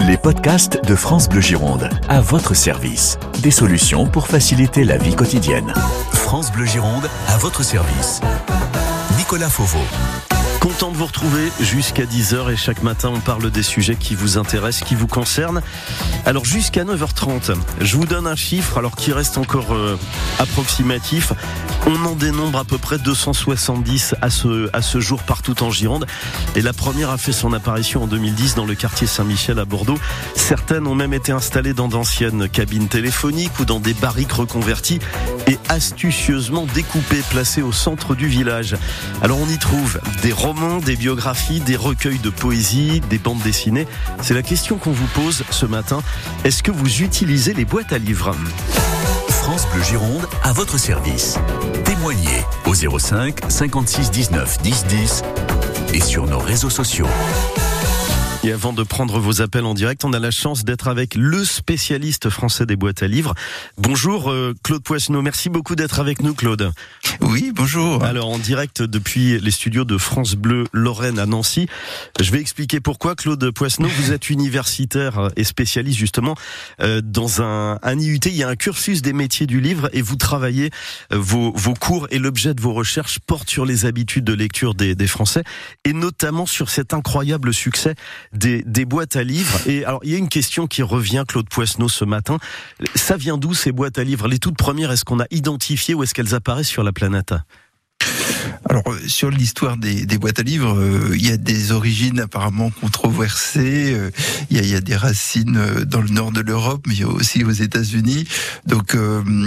Les podcasts de France Bleu Gironde, à votre service. Des solutions pour faciliter la vie quotidienne. France Bleu Gironde, à votre service. Nicolas Fauveau. Content de vous retrouver jusqu'à 10h et chaque matin on parle des sujets qui vous intéressent, qui vous concernent. Alors jusqu'à 9h30, je vous donne un chiffre alors qui reste encore approximatif. On en dénombre à peu près 270 à ce jour partout en Gironde. Et la première a fait son apparition en 2010 dans le quartier Saint-Michel à Bordeaux. Certaines ont même été installées dans d'anciennes cabines téléphoniques ou dans des barriques reconverties et astucieusement découpées, placées au centre du village. Alors on y trouve des romans, des biographies, des recueils de poésie, des bandes dessinées. C'est la question qu'on vous pose ce matin. Est-ce que vous utilisez les boîtes à livres ? France Bleu Gironde, à votre service. Témoignez au 05 56 19 10 10 et sur nos réseaux sociaux. Et avant de prendre vos appels en direct, on a la chance d'être avec le spécialiste français des boîtes à livres. Bonjour Claude Poisneau, merci beaucoup d'être avec nous Claude. Oui, bonjour. Alors en direct depuis les studios de France Bleu Lorraine à Nancy. Je vais expliquer pourquoi. Claude Poisneau, vous êtes universitaire et spécialiste justement dans un IUT. Il y a un cursus des métiers du livre et vous travaillez vos cours et l'objet de vos recherches portent sur les habitudes de lecture des Français et notamment sur cet incroyable succès des boîtes à livres. Et alors, il y a une question qui revient, Claude Poisneau, ce matin. Ça vient d'où, ces boîtes à livres ? Les toutes premières, est-ce qu'on a identifié ou est-ce qu'elles apparaissent sur la planète ? Alors, sur l'histoire des boîtes à livres, il y a des origines apparemment controversées. Il y a des racines dans le nord de l'Europe, mais aussi aux États-Unis. Donc,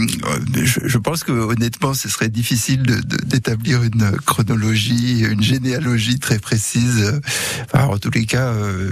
je pense que honnêtement, ce serait difficile d'établir une chronologie, une généalogie très précise. Enfin, en tous les cas,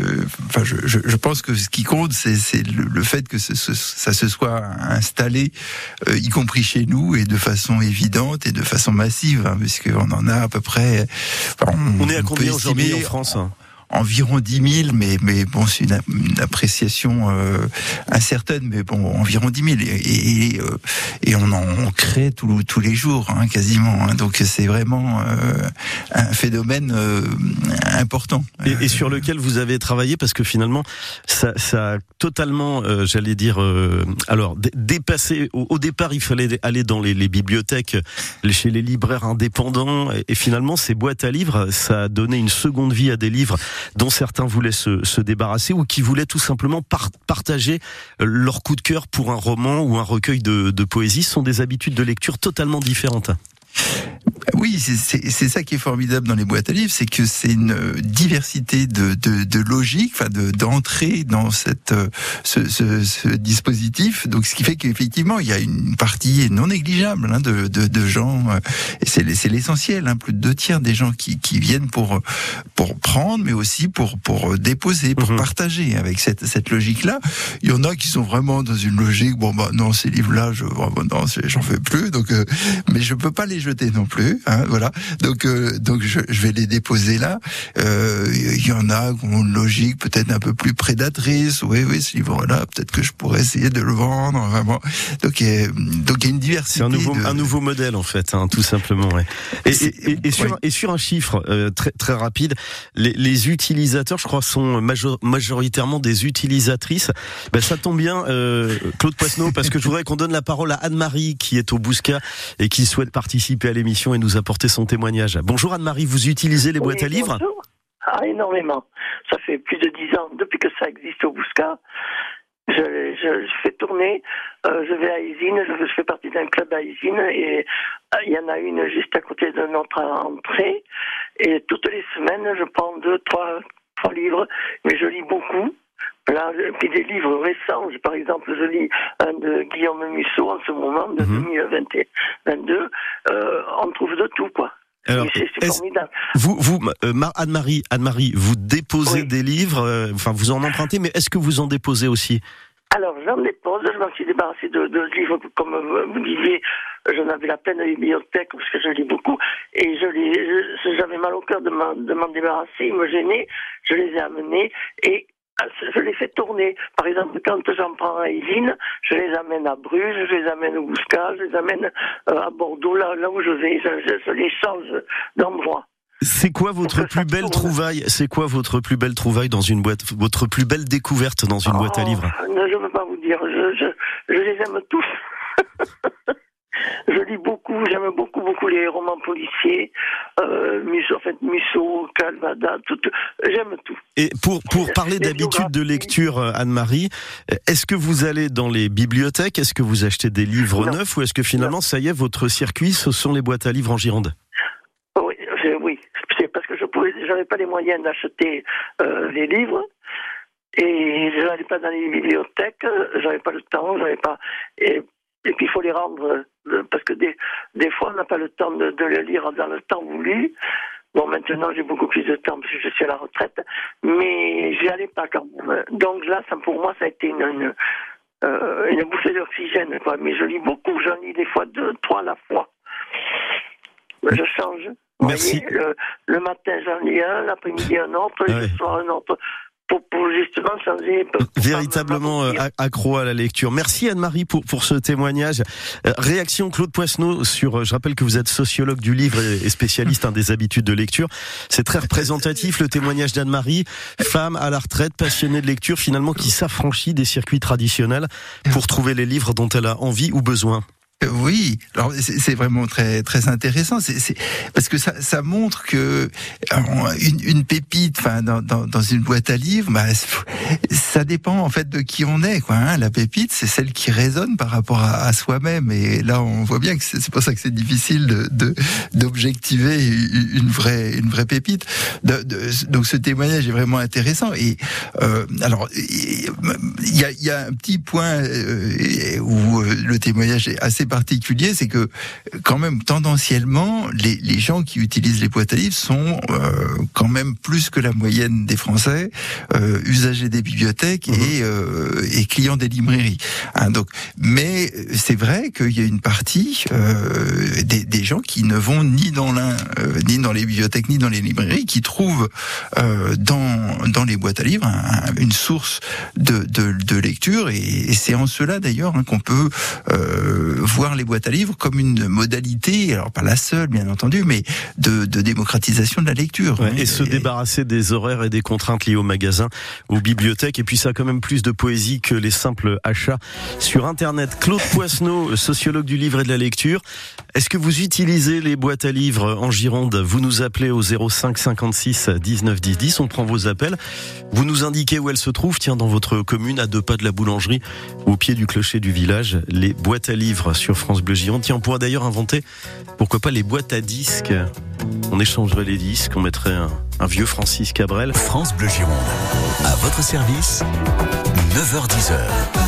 je pense que ce qui compte, c'est le fait que ça se soit installé, y compris chez nous, et de façon évidente et de façon massive, hein, puisqu'on en a à peu près. On est à combien aujourd'hui en France ? Environ 10 000, mais bon, c'est une appréciation incertaine, mais bon, environ 10 000. Et on crée tous les jours, hein, quasiment. Hein, donc c'est vraiment un phénomène important. Et sur lequel vous avez travaillé, parce que finalement, ça a totalement, j'allais dire, dépassé. Au départ, il fallait aller dans les bibliothèques, chez les libraires indépendants, et finalement, ces boîtes à livres, ça a donné une seconde vie à des livres dont certains voulaient se débarrasser ou qui voulaient tout simplement partager leur coup de cœur pour un roman ou un recueil de poésie. Ce sont des habitudes de lecture totalement différentes. Oui, c'est ça qui est formidable dans les boîtes à livres, c'est que c'est une diversité de logique, enfin d'entrée dans ce dispositif. Donc, ce qui fait qu'effectivement, il y a une partie non négligeable de gens, et c'est l'essentiel. Plus de 2/3 des gens qui viennent pour prendre, mais aussi pour déposer, pour partager. Avec cette logique-là, il y en a qui sont vraiment dans une logique. Non, ces livres-là, j'en fais plus. Donc, mais je peux pas les jeter non plus. Voilà. Donc je vais les déposer là. Il y en a qui ont une logique peut-être un peu plus prédatrice. Oui, ce livre-là, peut-être que je pourrais essayer de le vendre. Vraiment. Donc il y a une diversité. C'est un nouveau modèle en fait, tout simplement. Ouais. Et sur un chiffre très très rapide, les utilisateurs, je crois, sont majoritairement des utilisatrices. Ça tombe bien, Claude Poisneau, parce que je voudrais qu'on donne la parole à Anne-Marie qui est au Bouscat et qui souhaite participer à l'émission et nous apporter son témoignage. Bonjour Anne-Marie, vous utilisez les boîtes à livres ? Bonjour. Énormément. Ça fait plus de 10 ans, depuis que ça existe au Bouscat. Je fais tourner, je vais à Isines, je fais partie d'un club à Isines et il y en a une juste à côté de notre entrée et toutes les semaines je prends 2, 3 livres, mais je lis beaucoup. Là, puis des livres récents, par exemple, je lis un de Guillaume Musso en ce moment, de 2022, on trouve de tout, quoi. Alors, c'est formidable. Anne-Marie, vous déposez des livres, vous en empruntez, mais est-ce que vous en déposez aussi ? Alors, j'en dépose, je m'en suis débarrassé de livres, comme vous disiez, j'en avais la peine de bibliothèque, parce que je lis beaucoup, et j'avais mal au cœur de m'en débarrasser, ils me gênaient, je les ai amenés, et je les fais tourner. Par exemple, quand j'en prends à Isines, je les amène à Bruges, je les amène au Bouscat, je les amène à Bordeaux, là où je vais, je les change d'endroit. C'est quoi votre plus belle trouvaille? C'est quoi votre plus belle trouvaille dans une boîte? Votre plus belle découverte dans une boîte à livres? Non, je ne peux pas vous dire. Je les aime tous. Je lis beaucoup, j'aime beaucoup les romans policiers, Musso, Calvada, j'aime tout. Et pour parler d'habitude de lecture, Anne-Marie, est-ce que vous allez dans les bibliothèques? Est-ce que vous achetez des livres neufs? Ou est-ce que finalement, ça y est, votre circuit, ce sont les boîtes à livres en Gironde? Oui, c'est parce que j'avais pas les moyens d'acheter les livres. Et je n'allais pas dans les bibliothèques, j'avais pas le temps, et puis il faut les rendre, parce que des fois on n'a pas le temps de les lire dans le temps voulu. Bon, maintenant j'ai beaucoup plus de temps parce que je suis à la retraite, mais j'y allais pas quand même. Donc là, pour moi, ça a été une bouffée d'oxygène, quoi. Mais je lis beaucoup, j'en lis des fois 2, 3 à la fois. Je change. Merci. Voyez, le matin j'en lis un, l'après-midi un autre, et le soir un autre. Pour justement changer. Véritablement accro à la lecture. Merci Anne-Marie pour ce témoignage. Réaction Claude Poisneau sur, je rappelle que vous êtes sociologue du livre et spécialiste des habitudes de lecture. C'est très représentatif le témoignage d'Anne-Marie, femme à la retraite, passionnée de lecture, finalement qui s'affranchit des circuits traditionnels pour trouver les livres dont elle a envie ou besoin. Oui, alors c'est vraiment très très intéressant. C'est parce que ça montre que une pépite, enfin dans une boîte à livres, ça dépend en fait de qui on est, quoi. Hein. La pépite, c'est celle qui résonne par rapport à soi-même. Et là, on voit bien que c'est pour ça que c'est difficile d'objectiver une vraie pépite. Donc ce témoignage est vraiment intéressant. Et alors il y a un petit point où le témoignage est assez particulier, c'est que quand même tendanciellement les gens qui utilisent les boîtes à livres sont quand même plus que la moyenne des Français usagers des bibliothèques et clients des librairies. Hein, donc, mais c'est vrai qu'il y a une partie des gens qui ne vont ni dans ni dans les bibliothèques ni dans les librairies, qui trouvent dans les boîtes à livres une source de lecture, et c'est en cela d'ailleurs qu'on peut voir les boîtes à livres comme une modalité, alors pas la seule bien entendu, mais de démocratisation de la lecture. Ouais, et se débarrasser des horaires et des contraintes liées aux magasins, aux bibliothèques, et puis ça a quand même plus de poésie que les simples achats sur Internet. Claude Poisneau, sociologue du livre et de la lecture. Est-ce que vous utilisez les boîtes à livres en Gironde? Vous nous appelez au 05 56 19 10 10, on prend vos appels. Vous nous indiquez où elles se trouvent, tiens, dans votre commune, à 2 pas de la boulangerie, au pied du clocher du village, les boîtes à livres sur France Bleu Gironde. Tiens, on pourrait d'ailleurs inventer, pourquoi pas, les boîtes à disques. On échangerait les disques, on mettrait un vieux Francis Cabrel. France Bleu Gironde, à votre service, 9h-10h.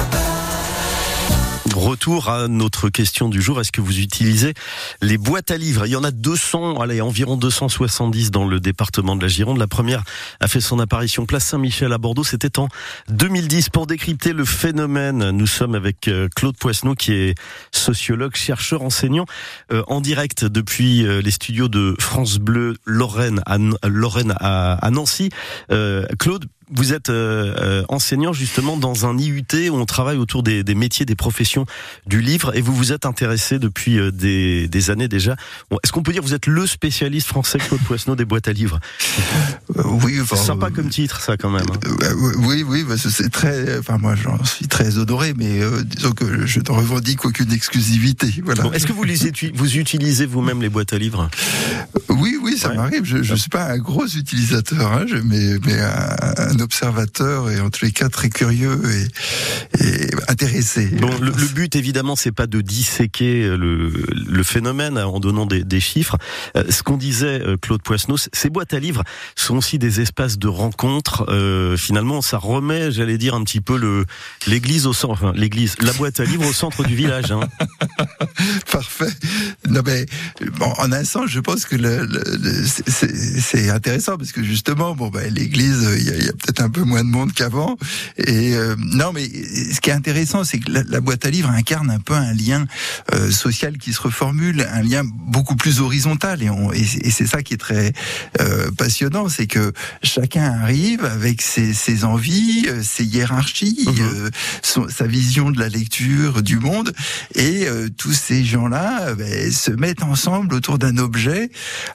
Retour à notre question du jour. Est-ce que vous utilisez les boîtes à livres? Il y en a environ 270 dans le département de la Gironde. La première a fait son apparition place Saint-Michel à Bordeaux. C'était en 2010. Pour décrypter le phénomène, nous sommes avec Claude Poisneau, qui est sociologue, chercheur, enseignant, en direct depuis les studios de France Bleu Lorraine à Nancy. Claude, vous êtes enseignant justement dans un IUT où on travaille autour des métiers, des professions du livre, et vous vous êtes intéressé depuis des années déjà. Est-ce qu'on peut dire que vous êtes le spécialiste français, Claude Poisneau, des boîtes à livres? Oui, c'est sympa comme titre, ça, quand même. Hein. Oui, c'est très. Enfin, moi, j'en suis très honoré, mais disons que je ne revendique aucune exclusivité. Voilà. Bon, est-ce que vous utilisez vous-même les boîtes à livres? Oui, ça m'arrive. Je suis pas un gros utilisateur, hein, mais un observateur, et en tous les cas très curieux et intéressé. Bon, le but évidemment, c'est pas de disséquer le phénomène en donnant des chiffres. Ce qu'on disait, Claude Poisneau, ces boîtes à livres sont aussi des espaces de rencontre. Finalement, ça remet, j'allais dire, un petit peu l'église au centre, enfin, la boîte à livres au centre du village. Hein. Parfait. Non, mais bon, en un sens, je pense que c'est intéressant, parce que justement, l'église, il y a peut-être un peu moins de monde qu'avant. Et non, mais ce qui est intéressant, c'est que la boîte à livres incarne un peu un lien social qui se reformule, un lien beaucoup plus horizontal. Et c'est ça qui est très passionnant, c'est que chacun arrive avec ses envies, ses hiérarchies, sa vision de la lecture, du monde, et tous ces gens-là se mettent ensemble autour d'un objet. Alors ça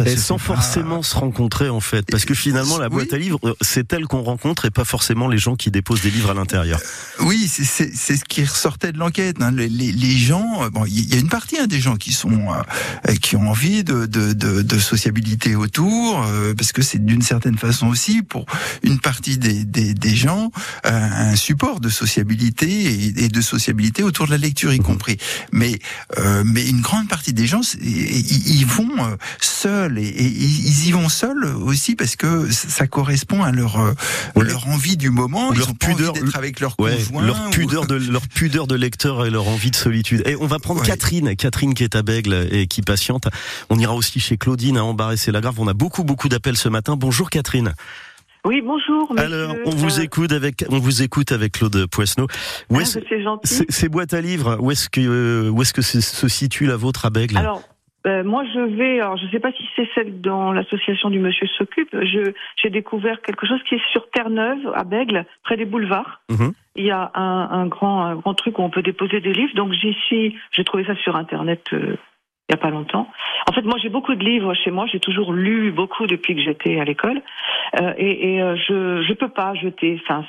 Et sans forcément se rencontrer en fait, parce que finalement la boîte à livres, c'est elle qu'on rencontre et pas forcément les gens qui déposent des livres à l'intérieur. Oui, c'est ce qui ressortait de l'enquête. Hein. Les gens, bon, il y a une partie des gens qui ont envie de sociabilité autour, parce que c'est d'une certaine façon aussi pour une partie des gens un support de sociabilité et de sociabilité autour de la lecture y compris. Mais une grande partie des gens, ils vont seuls et ils y vont seuls aussi parce que ça correspond à leur envie du moment. Ils ont pas envie d'être avec leur conjoint. Leur pudeur de lecteur et leur envie de solitude. Et on va prendre Catherine qui est à Bègles et qui patiente. On ira aussi chez Claudine à Ambarès-et-Lagrave. On a beaucoup d'appels ce matin. Bonjour Catherine. Oui, bonjour. Monsieur. Alors, on vous écoute avec Claude Poisneau. C'est gentil. Ces boîtes à livres, où est-ce que se situe la vôtre à Bègles? Alors, moi je ne sais pas si c'est celle dont l'association du monsieur s'occupe. J'ai découvert quelque chose qui est sur Terre-Neuve, à Bègles, près des boulevards. Mm-hmm. Il y a un grand truc où on peut déposer des livres. Donc j'ai trouvé ça sur Internet. Il y a pas longtemps. En fait, moi, j'ai beaucoup de livres chez moi. J'ai toujours lu beaucoup depuis que j'étais à l'école, je peux pas jeter. Enfin,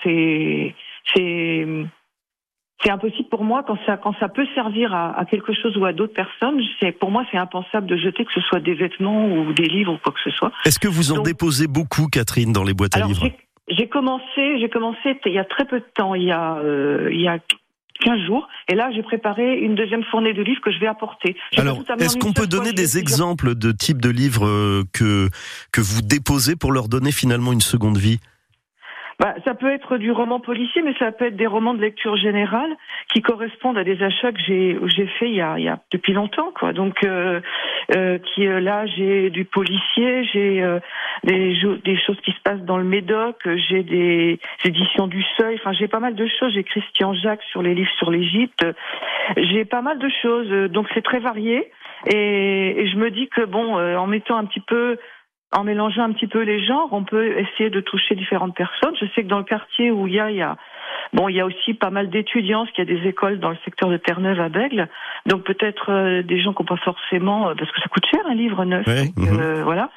c'est impossible pour moi quand ça peut servir à quelque chose ou à d'autres personnes. Pour moi, c'est impensable de jeter, que ce soit des vêtements ou des livres ou quoi que ce soit. Est-ce que vous en déposez beaucoup, Catherine, dans les boîtes à livres? J'ai commencé il y a très peu de temps. Il y a 15 jours, et là j'ai préparé une deuxième fournée de livres que je vais apporter. Alors, est-ce qu'on peut donner des exemples de types de livres que vous déposez pour leur donner finalement une seconde vie? Ça peut être du roman policier, mais ça peut être des romans de lecture générale qui correspondent à des achats que j'ai fait il y a depuis longtemps, quoi. Donc là j'ai du policier, j'ai des choses qui se passent dans le Médoc, j'ai des éditions du Seuil, enfin j'ai pas mal de choses, j'ai Christian Jacques sur les livres sur l'Égypte, j'ai pas mal de choses, donc c'est très varié et je me dis que en mélangeant un petit peu les genres, on peut essayer de toucher différentes personnes. Je sais que dans le quartier où il y a aussi pas mal d'étudiants, parce qu'il y a des écoles dans le secteur de Terre-Neuve à Bègles. Donc peut-être des gens qui n'ont pas forcément, parce que ça coûte cher un livre neuf. Oui. Voilà.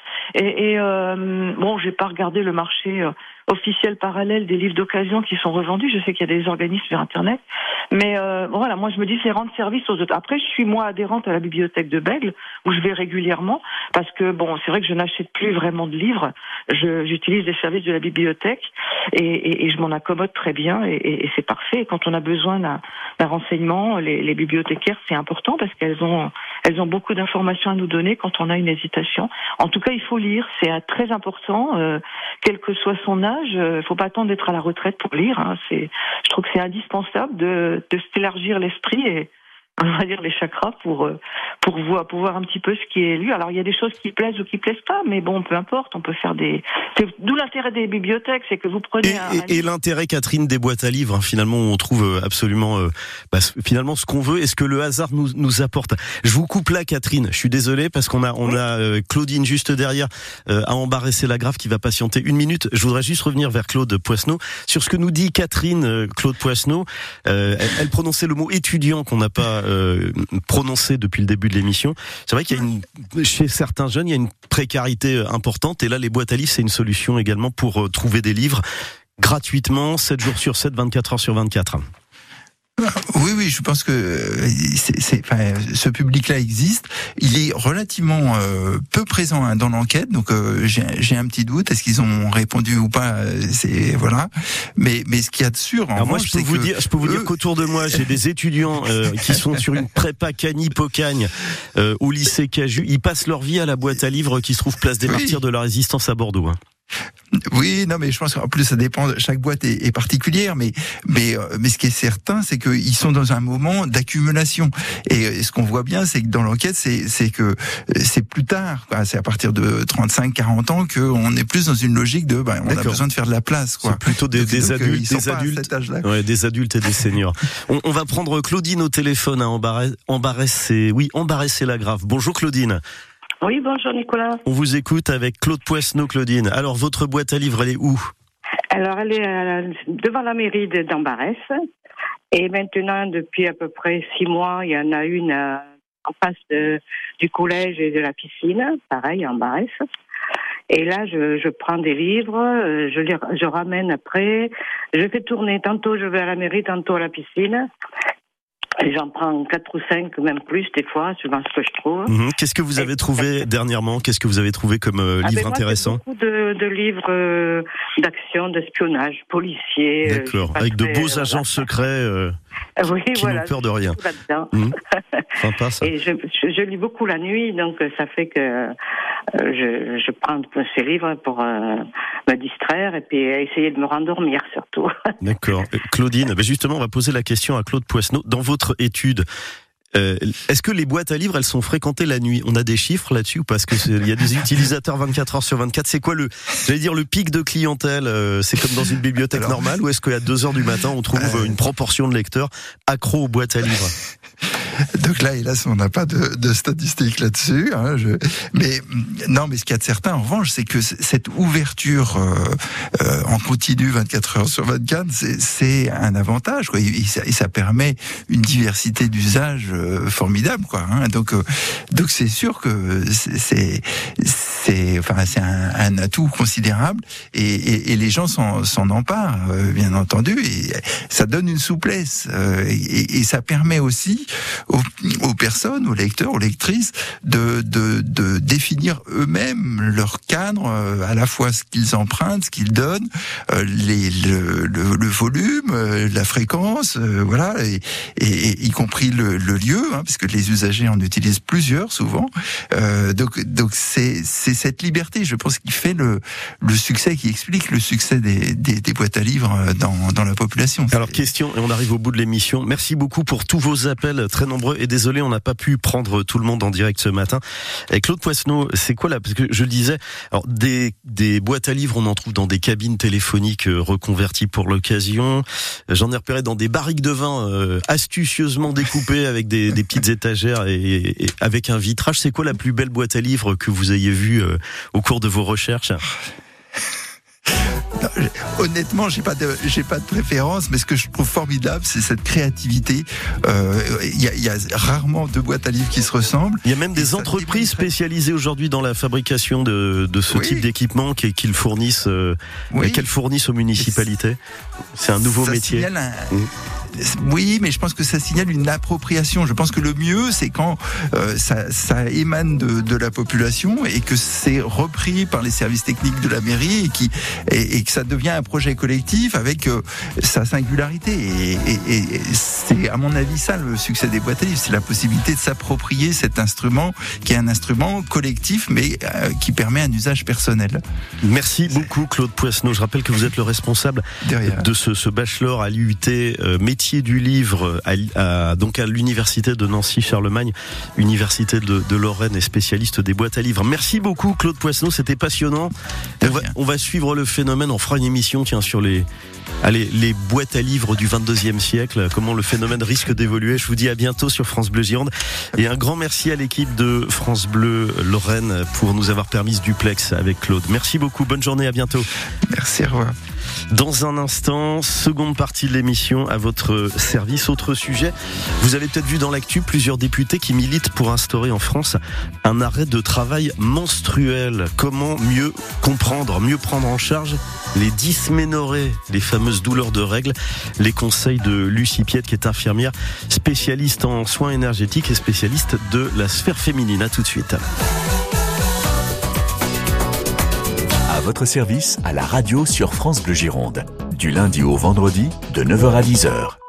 J'ai pas regardé le marché officiel parallèle des livres d'occasion qui sont revendus. Je sais qu'il y a des organismes sur Internet. Mais voilà, moi je me dis c'est rendre service aux autres. Après, je suis moi adhérente à la bibliothèque de Bègles, où je vais régulièrement, parce que c'est vrai que je n'achète plus vraiment de livres. J'utilise les services de la bibliothèque et je m'en accommode très bien et c'est parfait. Et quand on a besoin d'un renseignement, les bibliothécaires, c'est important parce qu'elles ont beaucoup d'informations à nous donner quand on a une hésitation. En tout cas, il faut lire, c'est très important, quel que soit son âge. Il faut pas attendre d'être à la retraite pour lire. Hein. Je trouve que c'est indispensable de s'élargir l'esprit et on va dire les chakras pour voir un petit peu ce qui est lu. Alors il y a des choses qui plaisent ou qui plaisent pas, mais peu importe, on peut faire d'où l'intérêt des bibliothèques, c'est que vous prenez et l'intérêt, Catherine, des boîtes à livres, hein, finalement on trouve absolument finalement ce qu'on veut et ce que le hasard nous apporte. Je vous coupe là, Catherine, je suis désolé parce qu'on a Claudine juste derrière à Ambarès-et-Lagrave qui va patienter une minute. Je voudrais juste revenir vers Claude Poisneau sur ce que nous dit Catherine. Claude Poisneau, elle prononçait le mot étudiant qu'on n'a pas prononcé depuis le début de l'émission. C'est vrai qu'il y a chez certains jeunes, il y a une précarité importante et là les boîtes à livres c'est une solution également pour trouver des livres gratuitement 7 jours sur 7, 24 heures sur 24. Oui, je pense que ce public-là existe. Il est relativement peu présent dans l'enquête, donc j'ai un petit doute. Est-ce qu'ils ont répondu ou pas? Voilà. Mais ce qu'il y a de sûr, je peux vous dire qu'autour de moi, j'ai des étudiants qui sont sur une prépa Cagny-Pocagne au lycée Caju. Ils passent leur vie à la boîte à livres qui se trouve place des Martyrs de la Résistance à Bordeaux. Hein. Oui, non, mais je pense qu'en plus ça dépend. Chaque boîte est particulière, mais ce qui est certain, c'est qu'ils sont dans un moment d'accumulation. Et ce qu'on voit bien, c'est que dans l'enquête, c'est que c'est plus tard, quoi. C'est à partir de 35-40 ans qu'on est plus dans une logique de, on a besoin de faire de la place, quoi. C'est plutôt des adultes et des seniors. On va prendre Claudine au téléphone à Ambarès-et-Lagrave. Bonjour Claudine. Oui, bonjour Nicolas. On vous écoute avec Claude Poisneau, Claudine. Alors, votre boîte à livres, elle est où? Alors, elle est devant la mairie d'Ambarès. Et maintenant, depuis à peu près 6 mois, il y en a une en face du collège et de la piscine, pareil, en Barès. Et là, je prends des livres, je ramène après, je fais tourner. Tantôt, je vais à la mairie, tantôt à la piscine. Et j'en prends 4 ou 5, même plus, des fois, suivant ce que je trouve. Qu'est-ce que vous avez trouvé dernièrement ? Qu'est-ce que vous avez trouvé comme livre intéressant ? Beaucoup de livres d'action, d'espionnage, policiers. D'accord, avec de beaux agents secrets oui, qui n'ont peur de rien. Sympa, ça. Et je lis beaucoup la nuit, donc ça fait que je prends ces livres pour me distraire et puis essayer de me rendormir surtout. D'accord. Claudine, justement, on va poser la question à Claude Poisneau. Dans votre étude, est-ce que les boîtes à livres, elles sont fréquentées la nuit ? On a des chiffres là-dessus ou parce que il y a des utilisateurs 24 heures sur 24. C'est quoi le pic de clientèle ? C'est comme dans une bibliothèque normale ou est-ce qu'à 2 heures du matin, on trouve une proportion de lecteurs accros aux boîtes à livres ? Donc là, hélas, on n'a pas de statistiques là-dessus. Mais ce qu'il y a de certain, en revanche, c'est que cette ouverture en continu 24 heures sur 24, c'est un avantage, quoi. Et ça permet une diversité d'usages formidable, quoi. Donc c'est sûr que c'est un atout considérable et les gens s'en emparent, bien entendu. Et ça donne une souplesse et ça permet aussi aux personnes, aux lecteurs, aux lectrices de définir eux-mêmes leur cadre, à la fois ce qu'ils empruntent, ce qu'ils donnent, le volume, la fréquence, voilà, et y compris le lieu, parce que les usagers en utilisent plusieurs souvent. Donc c'est cette liberté, je pense, qui fait le succès, qui explique le succès des boîtes à livres dans la population. Alors question, et on arrive au bout de l'émission. Merci beaucoup pour tous vos appels très nombreux et désolé, on n'a pas pu prendre tout le monde en direct ce matin. Et Claude Poisneau, c'est quoi là ? Parce que je le disais, alors des boîtes à livres, on en trouve dans des cabines téléphoniques reconverties pour l'occasion. J'en ai repéré dans des barriques de vin astucieusement découpées avec des petites étagères et avec un vitrage. C'est quoi la plus belle boîte à livres que vous ayez vue au cours de vos recherches ? Non, honnêtement, j'ai pas de préférence, mais ce que je trouve formidable, c'est cette créativité. Il y a rarement 2 boîtes à livres qui se ressemblent. Il y a même des entreprises spécialisées aujourd'hui dans la fabrication de ce type d'équipement qu'elles fournissent aux municipalités. C'est un nouveau métier. Oui, mais je pense que ça signale une appropriation. Je pense que le mieux, c'est quand ça émane de la population et que c'est repris par les services techniques de la mairie et que ça devient un projet collectif avec sa singularité. Et c'est, à mon avis, ça le succès des boîtes à livres, c'est la possibilité de s'approprier cet instrument qui est un instrument collectif, mais qui permet un usage personnel. Merci beaucoup, Claude Poisneau. Je rappelle que vous êtes le responsable de ce bachelor à l'IUT métier du livre donc à l'université de Nancy-Charlemagne, université de Lorraine et spécialiste des boîtes à livres. Merci beaucoup, Claude Poisneau, c'était passionnant. On va suivre le phénomène, on fera une émission sur les boîtes à livres du 22e siècle, comment le phénomène risque d'évoluer. Je vous dis à bientôt sur France Bleu Gironde et un grand merci à l'équipe de France Bleu Lorraine pour nous avoir permis ce duplex avec Claude. Merci beaucoup, bonne journée, à bientôt. Merci, au revoir. Dans un instant, seconde partie de l'émission à votre service. Autre sujet, vous avez peut-être vu dans l'actu plusieurs députés qui militent pour instaurer en France un arrêt de travail menstruel. Comment mieux comprendre, mieux prendre en charge les dysménorrhées, les fameuses douleurs de règles? Les conseils de Lucie Piette, qui est infirmière, spécialiste en soins énergétiques et spécialiste de la sphère féminine. À tout de suite. À votre service, à la radio sur France Bleu Gironde. Du lundi au vendredi, de 9h à 10h.